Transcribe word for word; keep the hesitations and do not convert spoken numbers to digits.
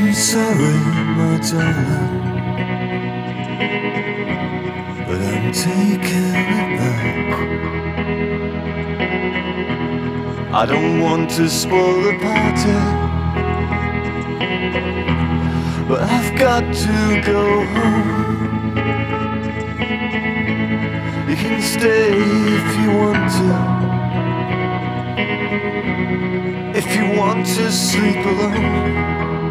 I'm sorry, my darling, but I'm taking it back. I don't want to spoil the party, but I've got to go home. You can stay if you want to, if you want to sleep alone.